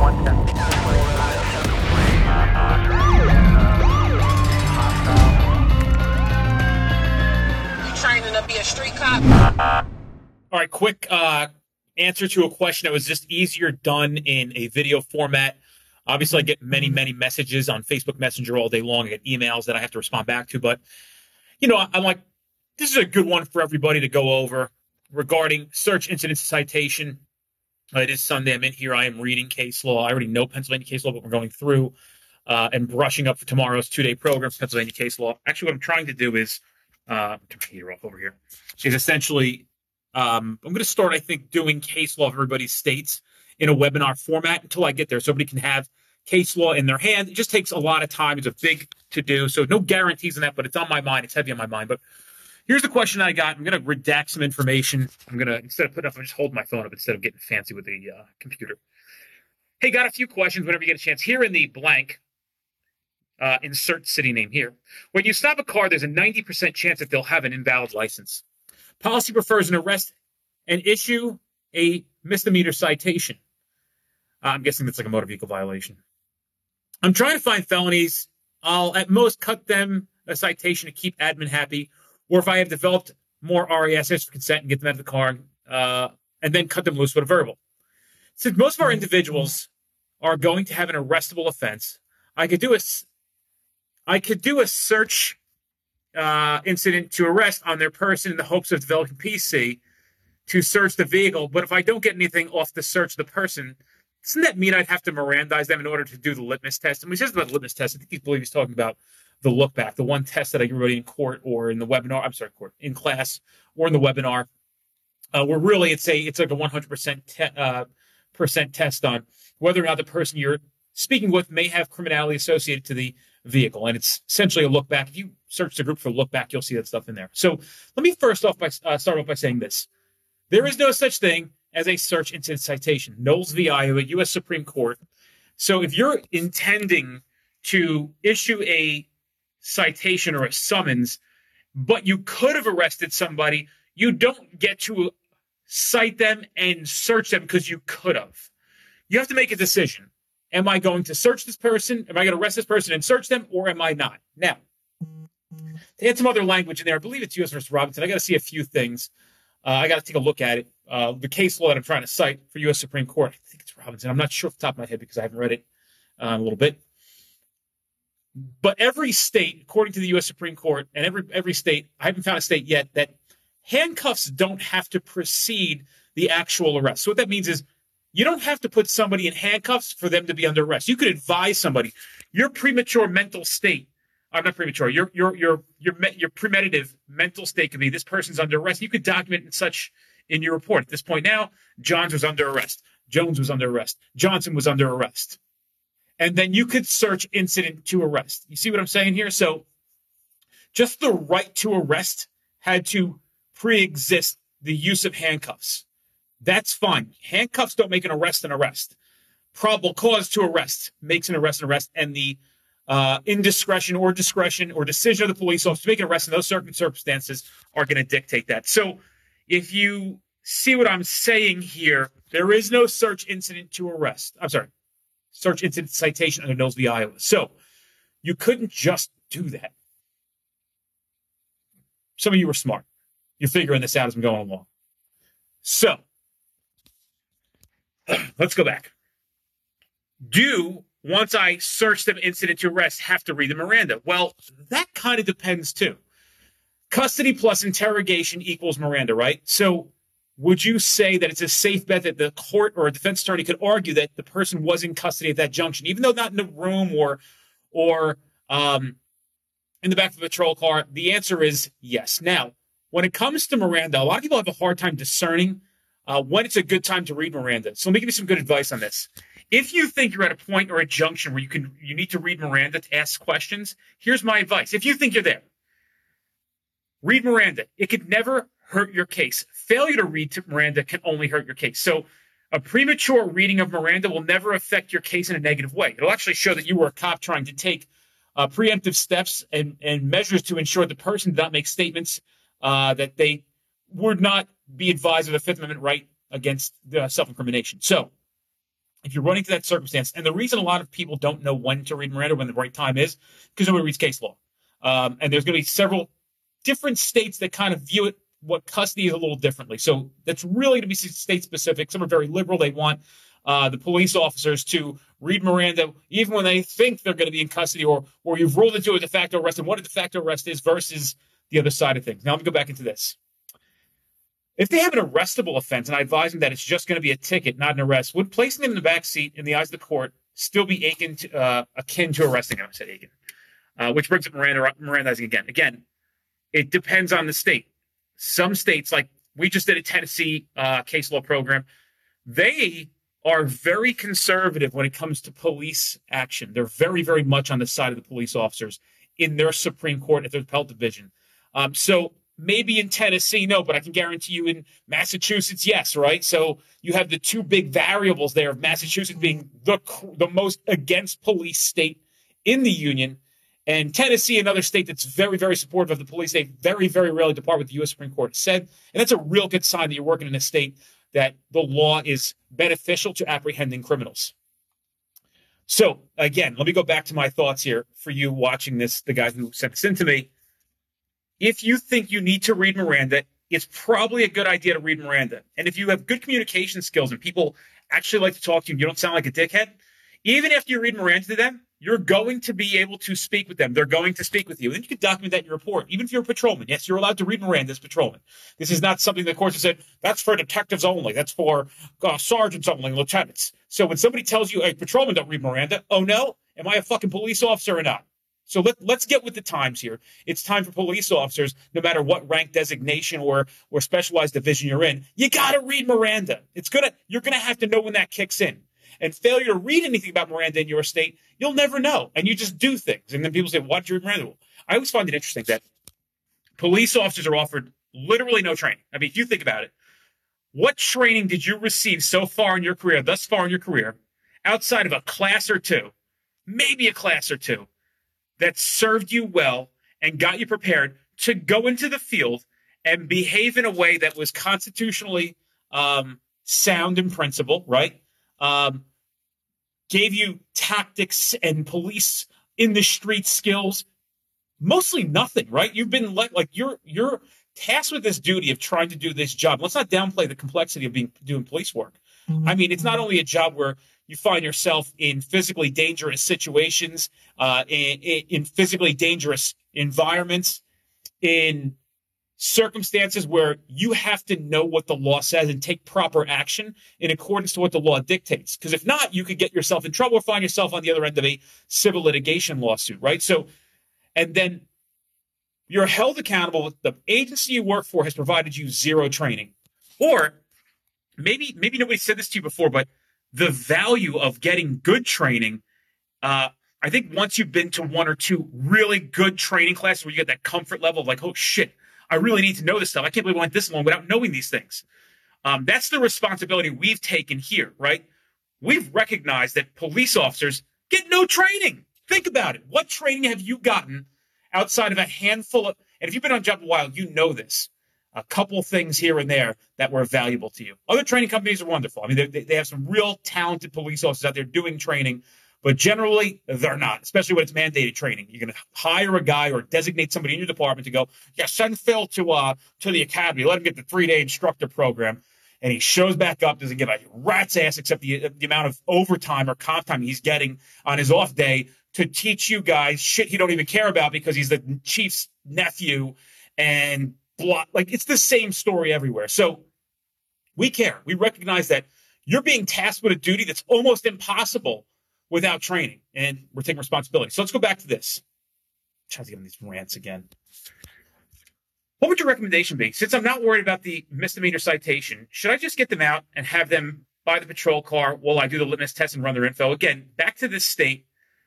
Training to be a street cop. All right, quick answer to a question that was just easier done in a video format. Obviously, I get many messages on Facebook Messenger all day long. I get emails that I have to respond back to. But, I'm like, this is a good one for everybody to go over regarding search incident citation. It is Sunday. I'm in here. I am reading case law. I already know Pennsylvania case law, but we're going through and brushing up for tomorrow's two-day program for Pennsylvania case law. Actually, what I'm trying to do is turn my heater off over here. Is essentially, I'm going to start, I think, doing case law of everybody's states in a webinar format until I get there. So everybody can have case law in their hand. It just takes a lot of time. It's a big to-do. So no guarantees in that, but it's on my mind. It's heavy on my mind. But here's the question I got. I'm going to redact some information. I'm going to, instead of putting up, I'm just holding my phone up instead of getting fancy with the computer. Hey, got a few questions whenever you get a chance. Here in the blank, insert city name here. When you stop a car, there's a 90% chance that they'll have an invalid license. Policy prefers an arrest and issue a misdemeanor citation. I'm guessing that's like a motor vehicle violation. I'm trying to find felonies. I'll at most cut them a citation to keep admin happy, or if I have developed more RASs for consent and get them out of the car, and then cut them loose with a verbal. Since most of our individuals are going to have an arrestable offense, I could do a search incident to arrest on their person in the hopes of developing PC to search the vehicle. But if I don't get anything off the search of the person, doesn't that mean I'd have to Mirandize them in order to do the litmus test? And when he says about the litmus test, I think he's talking about the look back, the one test that I give everybody in court or in the webinar. I'm sorry, court, in class or in the webinar, where really it's like a 100% percent test on whether or not the person you're speaking with may have criminality associated to the vehicle. And it's essentially a look back. If you search the group for look back, you'll see that stuff in there. So let me start off by saying this. There is no such thing as a search incident citation. Knowles v. Iowa, U.S. Supreme Court. So if you're intending to issue a citation or a summons, but you could have arrested somebody, you don't get to cite them and search them because you could have. You have to make a decision. Am I going to search this person? Am I going to arrest this person and search them, or am I not? Now, they had some other language in there. I believe it's U.S. versus Robinson. I got to see a few things. I got to take a look at it. The case law that I'm trying to cite for U.S. Supreme Court, I think it's Robinson. I'm not sure off the top of my head because I haven't read it a little bit. But every state, according to the U.S. Supreme Court, and every state, I haven't found a state yet that handcuffs don't have to precede the actual arrest. So what that means is you don't have to put somebody in handcuffs for them to be under arrest. You could advise somebody. Your premature mental state, I'm not premature, your premeditative mental state could be this person's under arrest. You could document and such in your report. At this point now, Johns was under arrest. Jones was under arrest. Johnson was under arrest. And then you could search incident to arrest. You see what I'm saying here? So just the right to arrest had to pre-exist the use of handcuffs. That's fine. Handcuffs don't make an arrest an arrest. Probable cause to arrest makes an arrest an arrest. And the indiscretion or discretion or decision of the police officer to make an arrest in those circumstances are going to dictate that. So if you see what I'm saying here, there is no search incident to arrest. I'm sorry. Search incident citation under Knowles v. Iowa. So you couldn't just do that. Some of you are smart. You're figuring this out as I'm going along. So let's go back. Once I search them incident to arrest, have to read the Miranda? Well, that kind of depends too. Custody plus interrogation equals Miranda, right? So would you say that it's a safe bet that the court or a defense attorney could argue that the person was in custody at that junction, even though not in the room or in the back of the patrol car? The answer is yes. Now, when it comes to Miranda, a lot of people have a hard time discerning when it's a good time to read Miranda. So let me give you some good advice on this. If you think you're at a point or a junction where you need to read Miranda to ask questions, here's my advice. If you think you're there, read Miranda. It could never hurt your case. Failure to read Miranda can only hurt your case. So a premature reading of Miranda will never affect your case in a negative way. It'll actually show that you were a cop trying to take preemptive steps and measures to ensure the person did not make statements that they would not be advised of a Fifth Amendment right against self-incrimination. So if you're running to that circumstance, and the reason a lot of people don't know when to read Miranda, when the right time is, because nobody reads case law. And there's going to be several different states that kind of view it, what custody is, a little differently. So that's really going to be state specific. Some are very liberal. They want the police officers to read Miranda even when they think they're going to be in custody, or you've ruled into a de facto arrest and what a de facto arrest is versus the other side of things. Now let me go back into this. If they have an arrestable offense, and I advise them that it's just going to be a ticket, not an arrest, would placing them in the back seat in the eyes of the court still be akin to arresting them? I said akin, which brings up Mirandizing again. Again, it depends on the state. Some states, like we just did a Tennessee case law program, they are very conservative when it comes to police action. They're very, very much on the side of the police officers in their Supreme Court at their appellate division. So maybe in Tennessee, no, but I can guarantee you in Massachusetts, yes, right? So you have the two big variables there of Massachusetts being the most against police state in the union, and Tennessee, another state that's very, very supportive of the police. They very, very rarely depart what the U.S. Supreme Court said. And that's a real good sign that you're working in a state that the law is beneficial to apprehending criminals. So, again, let me go back to my thoughts here for you watching this, the guys who sent this in to me. If you think you need to read Miranda, it's probably a good idea to read Miranda. And if you have good communication skills and people actually like to talk to you and you don't sound like a dickhead, even after you read Miranda to them, you're going to be able to speak with them. They're going to speak with you. And then you can document that in your report. Even if you're a patrolman, yes, you're allowed to read Miranda as patrolman. This is not something the courts have said, that's for detectives only. That's for sergeants only, lieutenants. So when somebody tells you, hey, patrolman don't read Miranda, oh no, am I a fucking police officer or not? So let's get with the times here. It's time for police officers, no matter what rank designation or specialized division you're in, you got to read Miranda. You're going to have to know when that kicks in. And failure to read anything about Miranda in your state, you'll never know. And you just do things. And then people say, why did you read Miranda? I always find it interesting that police officers are offered literally no training. I mean, if you think about it, what training did you receive so far in your career, thus far in your career, outside of a class or two, maybe a class or two, that served you well and got you prepared to go into the field and behave in a way that was constitutionally sound in principle, right? Gave you tactics and police in the street skills, mostly nothing, right? You've been like you're tasked with this duty of trying to do this job. Let's not downplay the complexity of doing police work. I mean, it's not only a job where you find yourself in physically dangerous situations, in physically dangerous environments, in circumstances where you have to know what the law says and take proper action in accordance to what the law dictates. Because if not, you could get yourself in trouble or find yourself on the other end of a civil litigation lawsuit, right? So, and then you're held accountable. The agency you work for has provided you zero training. Or maybe nobody said this to you before, but the value of getting good training, I think once you've been to one or two really good training classes where you get that comfort level of like, oh shit, I really need to know this stuff. I can't believe I went this long without knowing these things. That's the responsibility we've taken here, right? We've recognized that police officers get no training. Think about it. What training have you gotten outside of a handful of, and if you've been on job a while, you know this, a couple things here and there that were valuable to you. Other training companies are wonderful. I mean, they have some real talented police officers out there doing training, but generally they're not, especially when it's mandated training. You're going to hire a guy or designate somebody in your department to go, yeah, send Phil to the academy. Let him get the 3-day instructor program. And he shows back up, doesn't give a rat's ass except the amount of overtime or comp time he's getting on his off day to teach you guys shit he don't even care about because he's the chief's nephew and blah. Like, it's the same story everywhere. So we care. We recognize that you're being tasked with a duty that's almost impossible without training, and we're taking responsibility. So let's go back to this. I'm trying to get on these rants again. What would your recommendation be? Since I'm not worried about the misdemeanor citation, should I just get them out and have them buy the patrol car while I do the litmus test and run their info? Again, back to this state.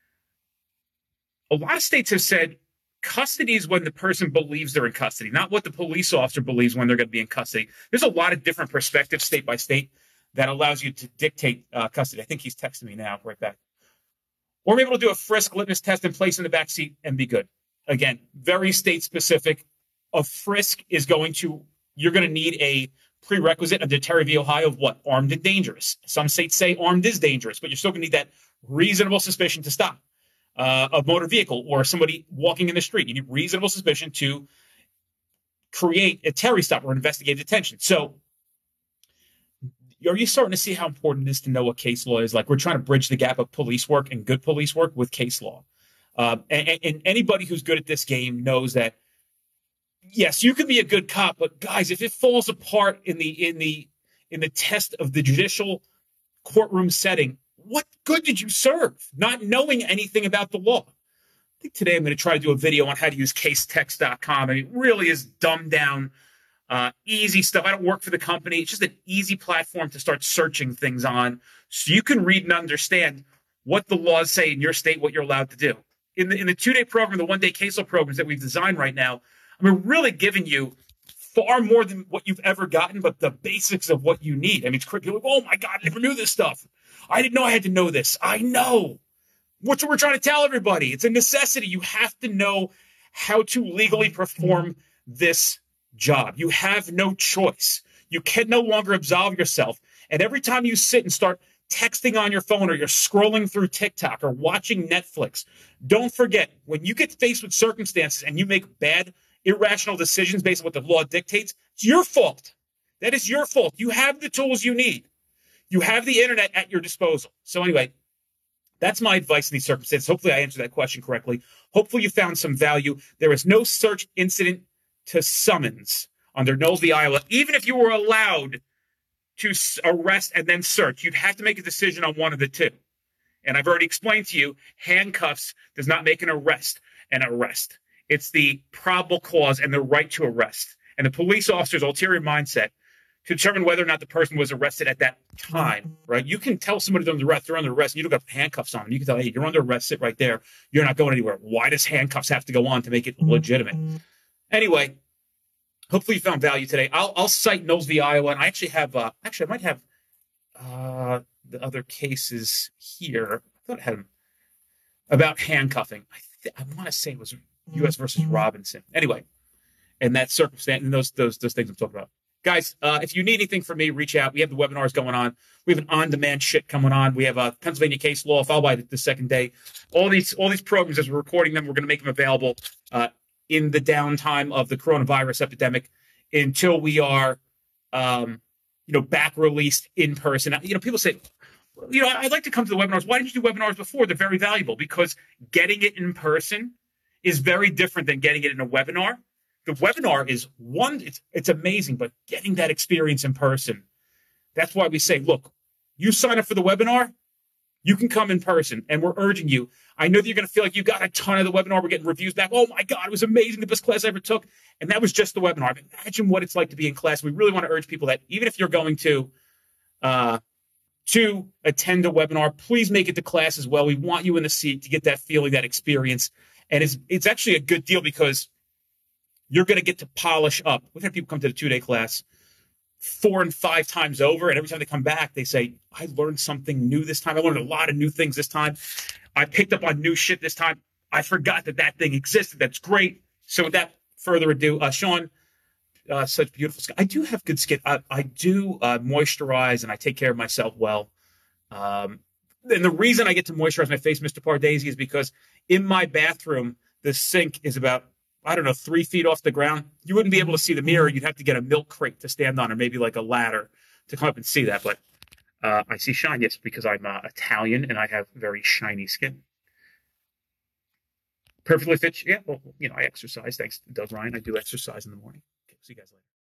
A lot of states have said custody is when the person believes they're in custody, not what the police officer believes when they're going to be in custody. There's a lot of different perspectives state by state that allows you to dictate custody. I think he's texting me now, right back. Or maybe we'll do a frisk litmus test and place in the back seat and be good. Again, very state specific. A frisk is you're going to need a prerequisite under Terry v. Ohio of what? Armed and dangerous. Some states say armed is dangerous, but you're still going to need that reasonable suspicion to stop a motor vehicle or somebody walking in the street. You need reasonable suspicion to create a Terry stop or investigative detention. So are you starting to see how important it is to know what case law is? Like, we're trying to bridge the gap of police work and good police work with case law. And anybody who's good at this game knows that, yes, you can be a good cop, but guys, if it falls apart in the test of the judicial courtroom setting, what good did you serve? Not knowing anything about the law. I think today I'm going to try to do a video on how to use casetext.com. I mean, it really is dumbed down, easy stuff. I don't work for the company. It's just an easy platform to start searching things on so you can read and understand what the laws say in your state, what you're allowed to do. In the 2-day program, the 1-day case law programs that we've designed right now, I mean, really giving you far more than what you've ever gotten, but the basics of what you need. I mean, it's you're like, oh my God, I never knew this stuff. I didn't know I had to know this. I know. What's what we're trying to tell everybody? It's a necessity. You have to know how to legally perform this job. You have no choice. You can no longer absolve yourself. And every time you sit and start texting on your phone or you're scrolling through TikTok or watching Netflix, don't forget, when you get faced with circumstances and you make bad, irrational decisions based on what the law dictates, it's your fault. That is your fault. You have the tools you need. You have the internet at your disposal. So anyway, that's my advice in these circumstances. Hopefully I answered that question correctly. Hopefully you found some value. There is no search incident to summons under Knowles v. Iowa. Even if you were allowed to arrest and then search, you'd have to make a decision on one of the two. And I've already explained to you, handcuffs does not make an arrest an arrest. It's the probable cause and the right to arrest. And the police officer's ulterior mindset to determine whether or not the person was arrested at that time, right? You can tell somebody they're under arrest, and you don't got handcuffs on them. You can tell, hey, you're under arrest, sit right there. You're not going anywhere. Why does handcuffs have to go on to make it legitimate? Anyway, hopefully you found value today. I'll cite Knowles v. Iowa, and I actually have, I might have the other cases here. I thought I had them about handcuffing. I want to say it was U.S. versus Robinson. Anyway, and that circumstance and those things I'm talking about. Guys, if you need anything from me, reach out. We have the webinars going on. We have an on-demand shit coming on. We have a Pennsylvania case law, followed by the second day. All these programs, as we're recording them, we're going to make them available in the downtime of the coronavirus epidemic until we are, back released in person. People say, I'd like to come to the webinars. Why didn't you do webinars before? They're very valuable because getting it in person is very different than getting it in a webinar. The webinar is it's amazing, but getting that experience in person, that's why we say, look, you sign up for the webinar, you can come in person, and we're urging you. I know that you're going to feel like you got a ton of the webinar. We're getting reviews back. Oh my God, it was amazing. The best class I ever took. And that was just the webinar. Imagine what it's like to be in class. We really want to urge people that even if you're going to attend a webinar, please make it to class as well. We want you in the seat to get that feeling, that experience. And it's actually a good deal because you're going to get to polish up. We've had people come to the 2-day class 4 and 5 times over, and every time they come back, they say, I learned something new this time. I learned a lot of new things this time. I picked up on new shit this time. I forgot that thing existed. That's great. So without further ado, Sean, such beautiful skin. I do have good skin. I do moisturize, and I take care of myself well. And the reason I get to moisturize my face, Mr. Pardesi, is because in my bathroom, the sink is about 3 feet off the ground. You wouldn't be able to see the mirror. You'd have to get a milk crate to stand on, or maybe like a ladder to come up and see that. But I see shine, yes, because I'm Italian and I have very shiny skin. Perfectly fit. Yeah, well, I exercise. Thanks to Doug Ryan. I do exercise in the morning. Okay, see you guys later.